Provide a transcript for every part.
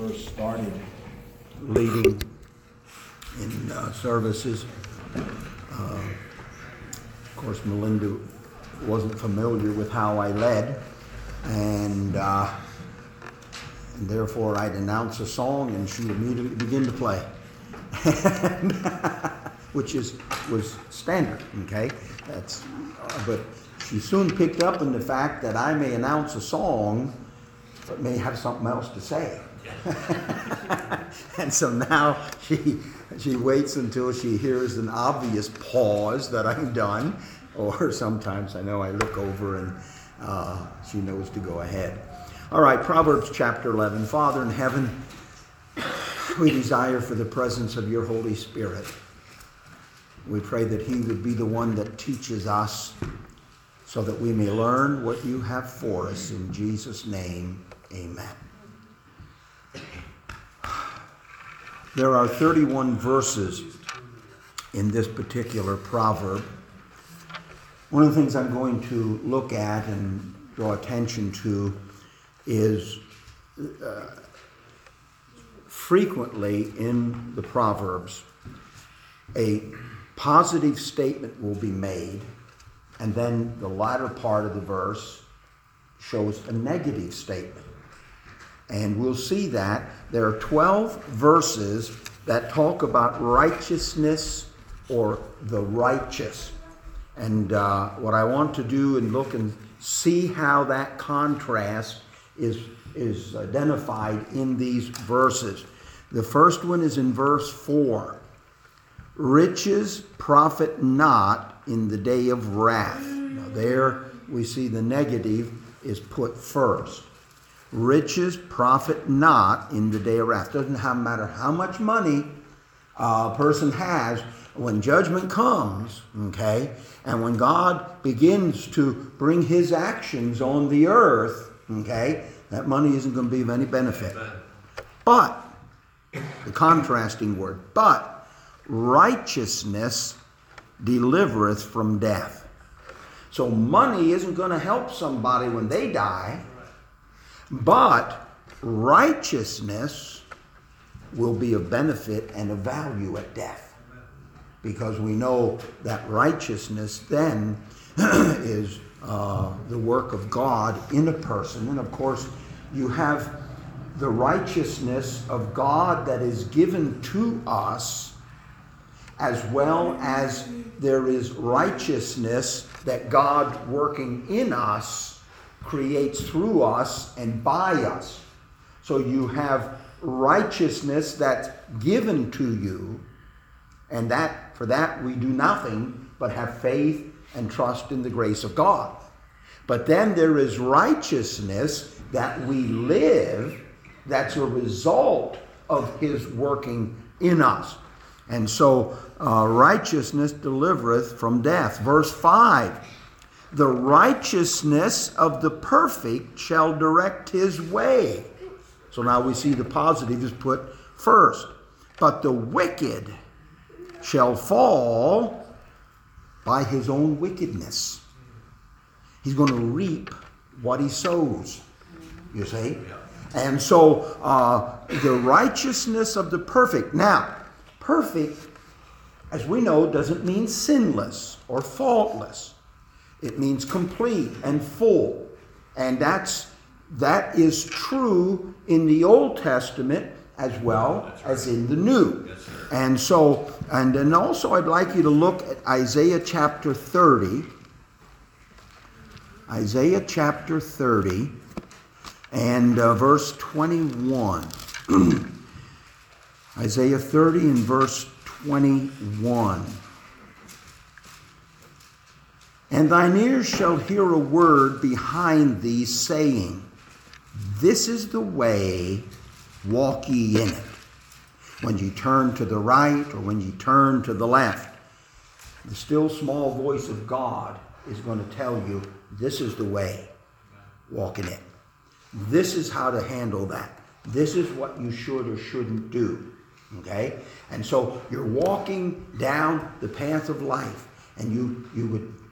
first started leading in services, of course, Melinda wasn't familiar with how I led, and therefore I'd announce a song and she'd immediately begin to play, which was standard. Okay, but she soon picked up on the fact that I may announce a song, but may have something else to say. And so now she waits until she hears an obvious pause that I'm done, or sometimes I know I look over and she knows to go ahead. All right, Proverbs chapter 11. Father in heaven, we desire for the presence of your Holy Spirit. We pray that he would be the one that teaches us so that we may learn what you have for us. In Jesus' name, amen. There are 31 verses in this particular proverb. One of the things I'm going to look at and draw attention to is frequently in the Proverbs, a positive statement will be made, and then the latter part of the verse shows a negative statement. And we'll see that there are 12 verses that talk about righteousness or the righteous. And what I want to do and look and see how that contrast is identified in these verses. The first one is in verse 4. Riches profit not in the day of wrath. Now there we see the negative is put first. Riches profit not in the day of wrath. Doesn't matter how much money a person has, when judgment comes, okay, and when God begins to bring his actions on the earth, okay, that money isn't going to be of any benefit. But, the contrasting word, but righteousness delivereth from death. So money isn't going to help somebody when they die, but righteousness will be of benefit and of value at death. Because we know that righteousness then is the work of God in a person. And of course, you have the righteousness of God that is given to us, as well as there is righteousness that God working in us creates through us and by us. So you have righteousness that's given to you, and that for that we do nothing but have faith and trust in the grace of God. But then there is righteousness that we live that's a result of his working in us. And so righteousness delivereth from death. Verse 5, the righteousness of the perfect shall direct his way. So now we see the positive is put first. But the wicked shall fall by his own wickedness. He's going to reap what he sows, you see. And so the righteousness of the perfect. Now, perfect, as we know, doesn't mean sinless or faultless. It means complete and full. And that is true in the Old Testament as well as in the New. And so, and then also I'd like you to look at Isaiah chapter 30. Isaiah chapter 30 and verse 21. Isaiah 30 and verse 21. And thine ears shall hear a word behind thee saying, this is the way, walk ye in it. When ye turn to the right or when ye turn to the left, the still small voice of God is going to tell you, this is the way, walk in it. This is how to handle that. This is what you should or shouldn't do. And so you're walking down the path of life, and you would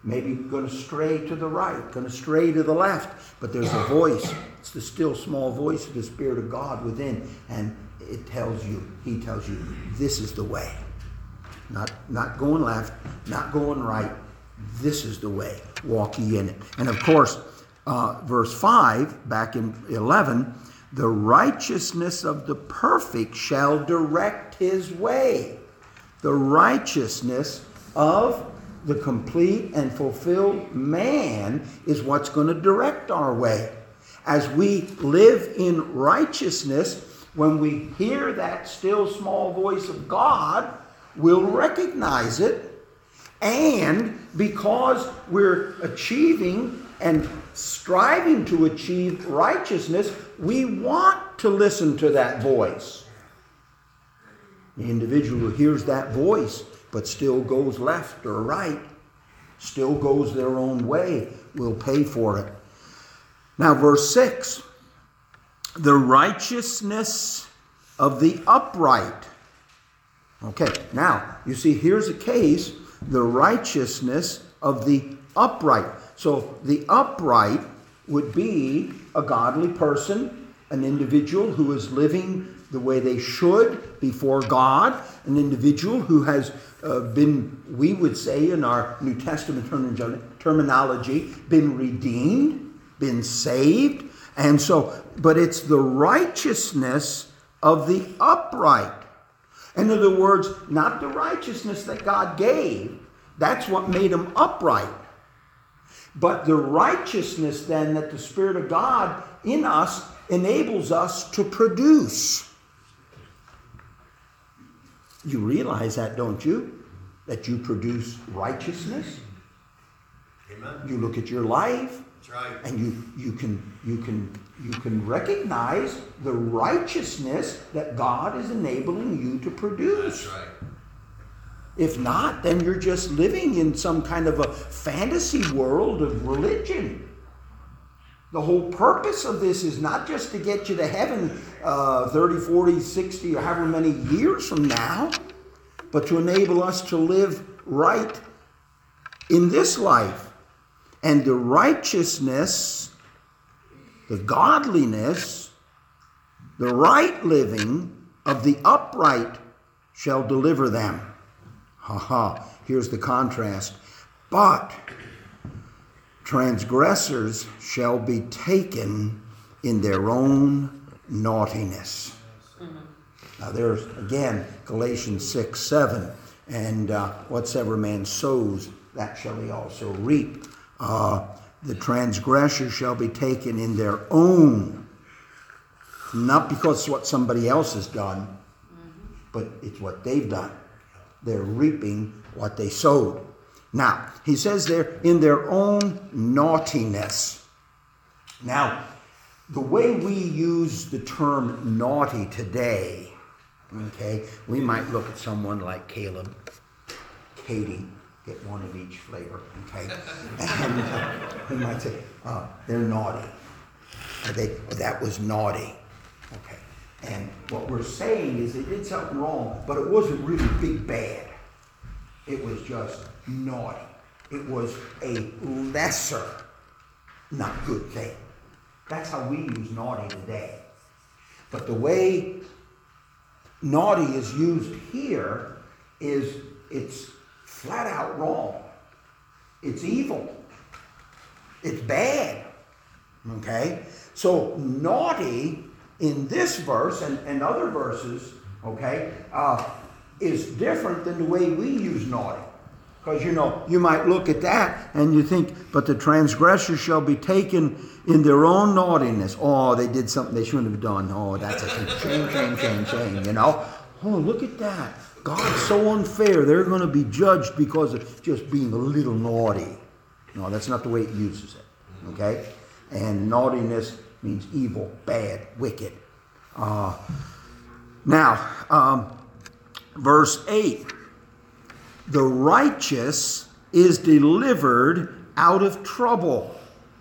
maybe going to stray to the right, going to stray to the left, but there's a voice. It's the still small voice of the Spirit of God within, and he tells you, this is the way. Not going left, not going right. This is the way. Walk ye in it. And of course, verse 5, back in 11, the righteousness of the perfect shall direct his way. The righteousness of the complete and fulfilled man is what's going to direct our way. As we live in righteousness, when we hear that still small voice of God, we'll recognize it. And because we're achieving and striving to achieve righteousness, we want to listen to that voice. The individual who hears that voice but still goes left or right, still goes their own way, will pay for it. Now, verse 6, the righteousness of the upright. Okay, now, you see, here's a case, the righteousness of the upright. So the upright would be a godly person, an individual who is living the way they should before God, an individual who has been, we would say in our New Testament terminology, been redeemed, been saved. And so, but it's the righteousness of the upright. In other words, not the righteousness that God gave. That's what made him upright. But the righteousness then that the Spirit of God in us enables us to produce. You realize that, don't you? That you produce righteousness. Amen. You look at your life. That's right. And you can recognize the righteousness that God is enabling you to produce. That's right. If not, then you're just living in some kind of a fantasy world of religion. The whole purpose of this is not just to get you to heaven 30, 40, 60, or however many years from now, but to enable us to live right in this life. And the righteousness, the godliness, the right living of the upright shall deliver them. Here's the contrast. But transgressors shall be taken in their own naughtiness. Now there's, again, Galatians 6, 7. And whatsoever man sows, that shall he also reap. The transgressors shall be taken in their own. Not because it's what somebody else has done, but it's what they've done. They're reaping what they sowed. Now, he says there, in their own naughtiness. Now, the way we use the term naughty today, okay, we might look at someone like Caleb, Katie, get one of each flavor, okay? And we might say, they're naughty. That was naughty, okay? And what we're saying is they did something wrong, but it wasn't really big bad. It was just naughty. It was a lesser, not good thing. That's how we use naughty today. But the way naughty is used here is it's flat out wrong. It's evil. It's bad. Okay? So naughty in this verse and other verses, okay, is different than the way we use naughty. Because, you might look at that and you think, but the transgressors shall be taken in their own naughtiness. Oh, they did something they shouldn't have done. Oh, that's a shame, Oh, look at that. God's so unfair. They're going to be judged because of just being a little naughty. No, that's not the way it uses it. Okay? And naughtiness means evil, bad, wicked. Now, verse 8. The righteous is delivered out of trouble.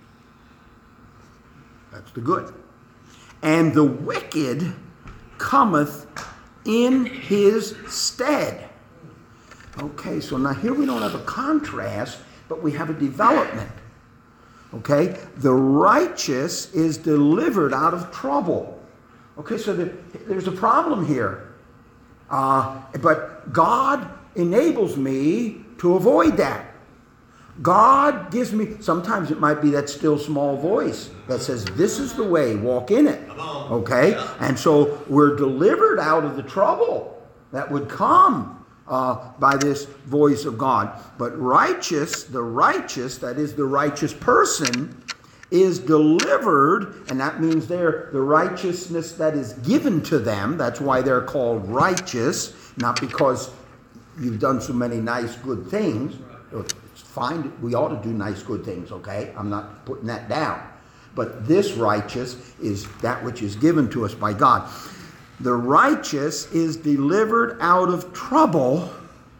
That's the good. And the wicked cometh in his stead. Okay, so now here we don't have a contrast but we have a development. Okay? The righteous is delivered out of trouble. Okay, so there's a problem here. But God enables me to avoid that. God gives me, sometimes it might be that still small voice that says, this is the way, walk in it. Okay? And so we're delivered out of the trouble that would come by this voice of God. But righteous, that is the righteous person, is delivered, and that means they're the righteousness that is given to them. That's why they're called righteous, not because you've done so many nice, good things. It's fine, we ought to do nice, good things, okay? I'm not putting that down. But this righteous is that which is given to us by God. The righteous is delivered out of trouble,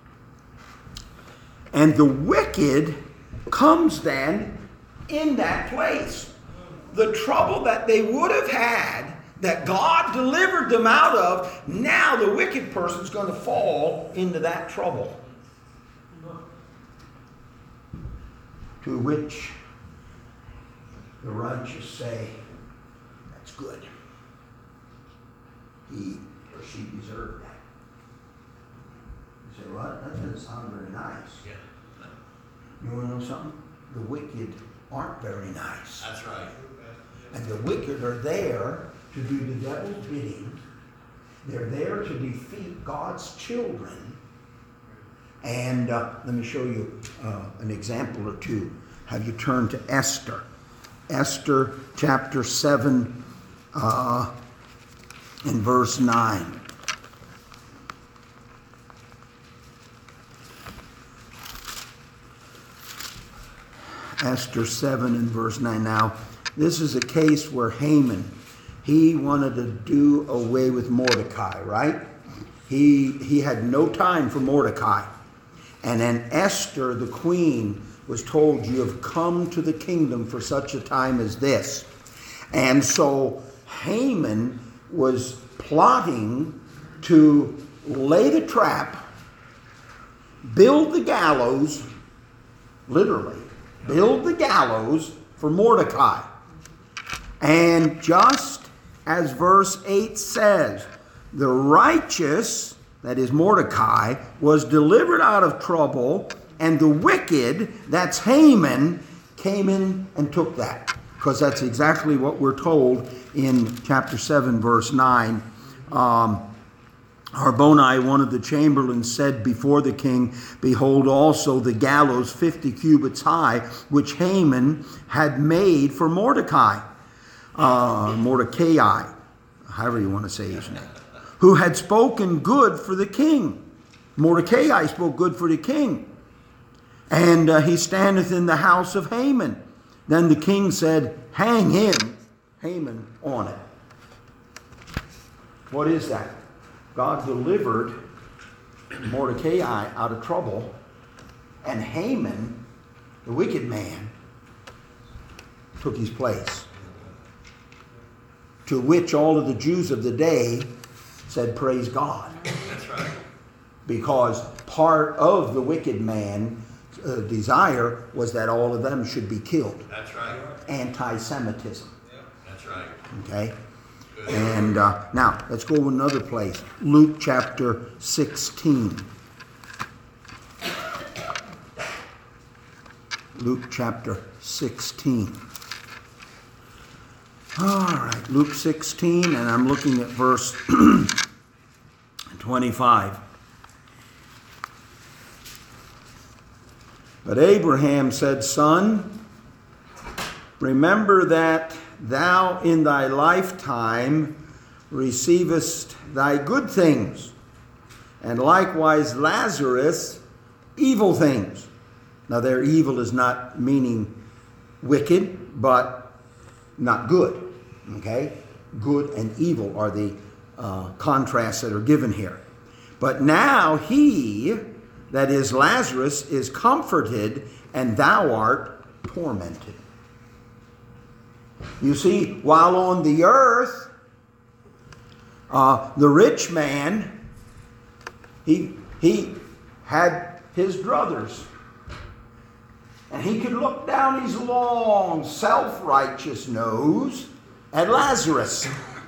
and the wicked comes then in that place. The trouble that they would have had, that God delivered them out of, now the wicked person's going to fall into that trouble. To which the righteous say, that's good. He or she deserved that. You say, what? That doesn't sound very nice. Yeah. You want to know something? The wicked aren't very nice. That's right. And the wicked are there to do the devil's bidding. They're there to defeat God's children. And let me show you an example or two. Have you turned to Esther? Esther chapter 7 in verse 9. Esther 7 in verse 9. Now, this is a case where Haman, he wanted to do away with Mordecai, right? He had no time for Mordecai. And then Esther, the queen, was told, you have come to the kingdom for such a time as this. And so Haman was plotting to lay the trap, build the gallows, literally, build the gallows for Mordecai. And just as verse 8 says, the righteous, that is Mordecai, was delivered out of trouble, and the wicked, that's Haman, came in and took that. Because that's exactly what we're told in chapter 7, verse 9. Harbonai, one of the chamberlains, said before the king, behold also the gallows 50 cubits high, which Haman had made for Mordecai. Mordecai, however you want to say his name, who had spoken good for the king. Mordecai spoke good for the king. And he standeth in the house of Haman. Then the king said, hang him, Haman, on it. What is that? God delivered Mordecai out of trouble, and Haman, the wicked man, took his place. To which all of the Jews of the day said, praise God. That's right. Because part of the wicked man's desire was that all of them should be killed. That's right. Anti-Semitism. That's right. Okay? Good. And now, let's go to another place. Luke chapter 16. Luke chapter 16. All right, Luke 16, and I'm looking at verse 25. But Abraham said, Son, remember that thou in thy lifetime receivest thy good things, and likewise Lazarus evil things. Now their evil is not meaning wicked, but not good. Okay? Good and evil are the contrasts that are given here. But now he, that is Lazarus, is comforted, and thou art tormented. You see, while on the earth, the rich man, he had his druthers. And he could look down his long, self-righteous nose at Lazarus.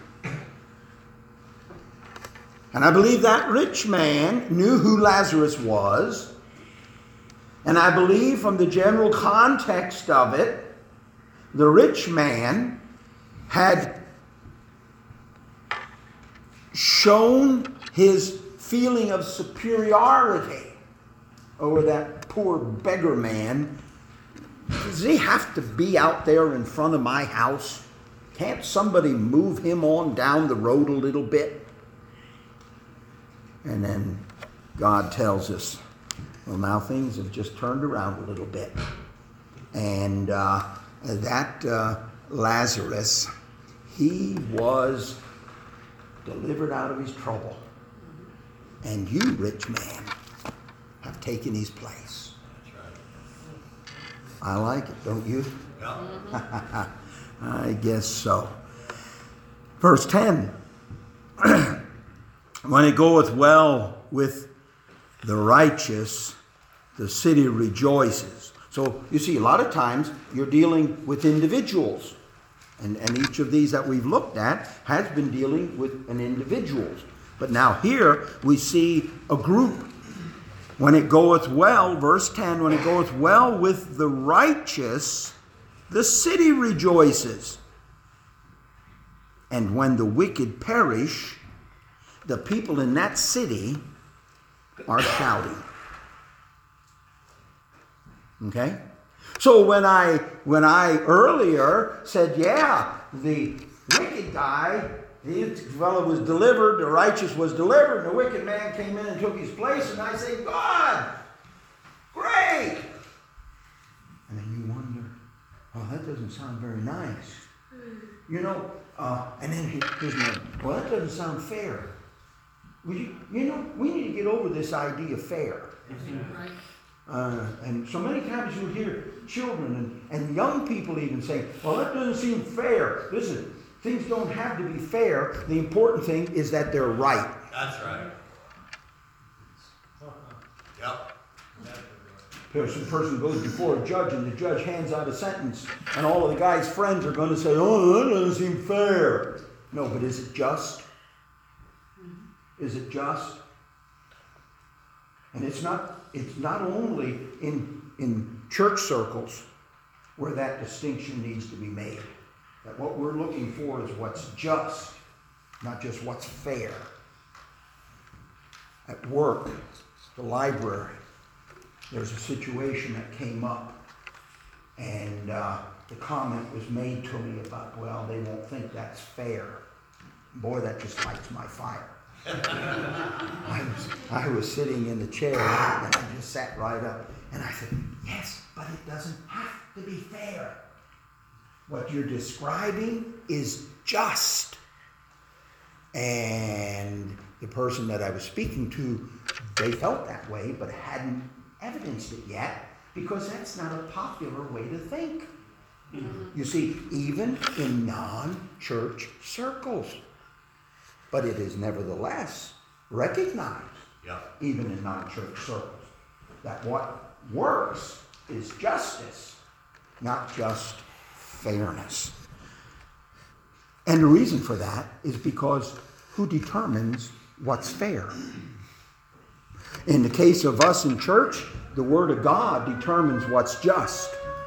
And I believe that rich man knew who Lazarus was. And I believe from the general context of it, the rich man had shown his feeling of superiority over that poor beggar man. Does he have to be out there in front of my house? Can't somebody move him on down the road a little bit? And then God tells us, well, now things have just turned around a little bit. And that Lazarus, he was delivered out of his trouble. And you, rich man, have taken his place. That's right. I like it, don't you? Yeah. I guess so. Verse 10. When it goeth well with the righteous, the city rejoices. So you see, a lot of times you're dealing with individuals. And each of these that we've looked at has been dealing with an individual. But now here we see a group. When it goeth well, verse 10, when it goeth well with the righteous, the city rejoices. And when the wicked perish, the people in that city are shouting. Okay? So when I earlier said, yeah, the wicked guy, the fellow was delivered, the righteous was delivered, and the wicked man came in and took his place, and I say, God, great. And then you wonder, oh, that doesn't sound very nice. You know, and then here's another, well, that doesn't sound fair. You know, we need to get over this idea of fair. Right. And so many times you hear children and young people even say, well, that doesn't seem fair. Listen, things don't have to be fair. The important thing is that they're right. That's right. Yep. Person goes before a judge and the judge hands out a sentence and all of the guy's friends are going to say, oh, that doesn't seem fair. No, but is it just? Is it just? And it's not only in church circles where that distinction needs to be made. That what we're looking for is what's just, not just what's fair. At work, the library, there's a situation that came up, and the comment was made to me about, well, they won't think that's fair. Boy, that just lights my fire. I was sitting in the chair, and I just sat right up, and I said, yes, but it doesn't have to be fair. What you're describing is just. And the person that I was speaking to, they felt that way, but hadn't evidenced it yet, because that's not a popular way to think. Mm-hmm. You see, even in non-church circles. But it is nevertheless recognized, even in non-church circles, that what works is justice, not just fairness. And the reason for that is because who determines what's fair? In the case of us in church, the Word of God determines what's just.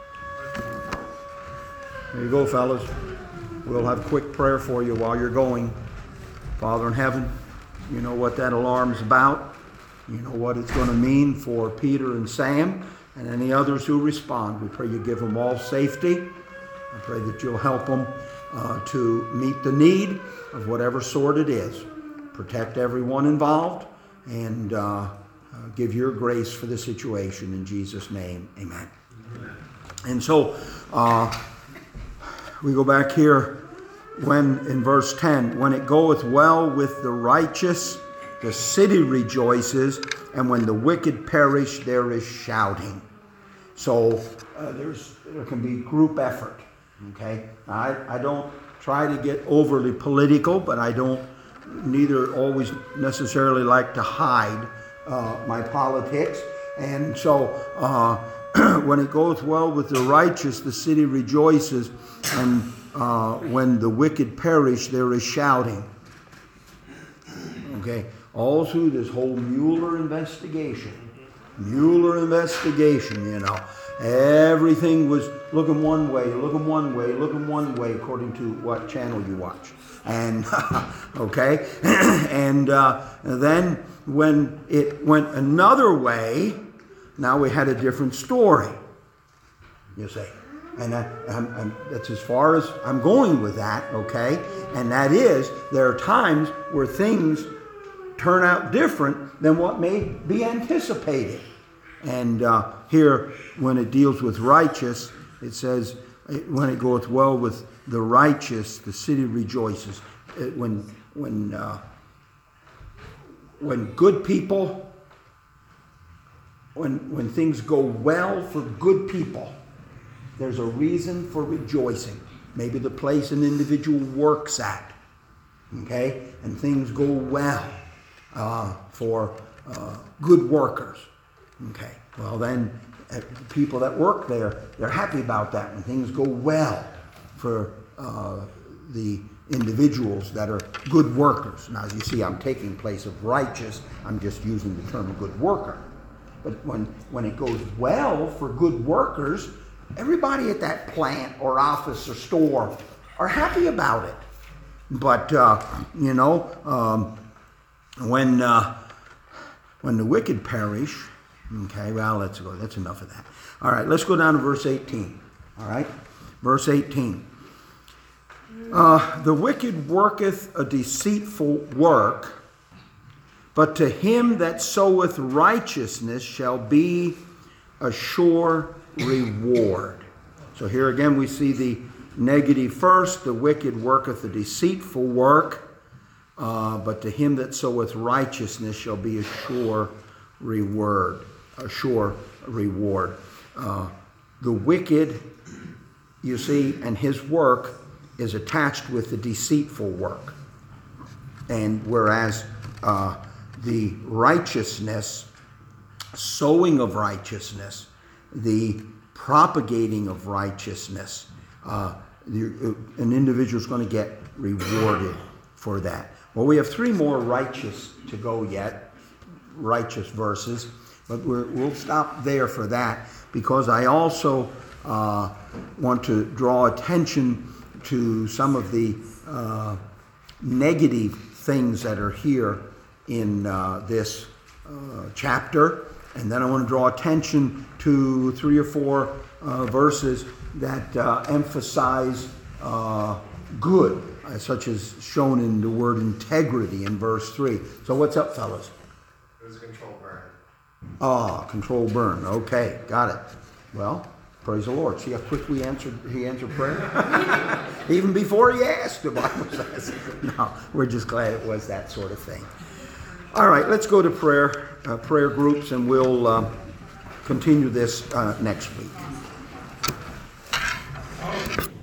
There you go, fellas. We'll have a quick prayer for you while you're going. Father in heaven, you know what that alarm's about. You know what it's going to mean for Peter and Sam and any others who respond. We pray you give them all safety. I pray that you'll help them to meet the need of whatever sort it is. Protect everyone involved and give your grace for the situation. In Jesus' name, amen. And so we go back here. When in verse 10, when it goeth well with the righteous, the city rejoices, and when the wicked perish, there is shouting. So there can be group effort. Okay, I don't try to get overly political, but I don't neither always necessarily like to hide my politics, and so when it goeth well with the righteous, the city rejoices, and when the wicked perish, there is shouting. Okay, all through this whole Mueller investigation, everything was looking one way, according to what channel you watch. And, okay, and then when it went another way, now we had a different story, you see. And that's as far as I'm going with that, okay? And that is, there are times where things turn out different than what may be anticipated. And here, when it deals with righteous, it says, when it goeth well with the righteous, the city rejoices. When good people, when things go well for good people, there's a reason for rejoicing. Maybe the place an individual works at, okay, and things go well for good workers, okay. Well, then people that work there, they're happy about that when things go well for the individuals that are good workers. Now, as you see, I'm taking place of righteous. I'm just using the term good worker. But when it goes well for good workers, everybody at that plant or office or store are happy about it. But, when the wicked perish, okay, well, let's go. That's enough of that. All right, let's go down to verse 18. All right, verse 18. The wicked worketh a deceitful work, but to him that soweth righteousness shall be a sure reward. So here again we see the negative first. The wicked worketh a deceitful work, but to him that soweth righteousness shall be a sure reward. A sure reward. The wicked, you see, and his work is attached with the deceitful work. And whereas the righteousness, sowing of righteousness, the propagating of righteousness, an individual is going to get rewarded for that. Well, we have 3 more righteous to go yet, righteous verses, but we'll stop there for that, because I also want to draw attention to some of the negative things that are here in this chapter. And then I want to draw attention to 3 or 4 verses that emphasize good, such as shown in the word integrity in verse 3. So what's up, fellas? It was control burn. Control burn. Okay, got it. Well, praise the Lord. See how quick he answered prayer? Even before he asked, the Bible says. No, we're just glad it was that sort of thing. All right, let's go to prayer groups, and we'll continue this next week.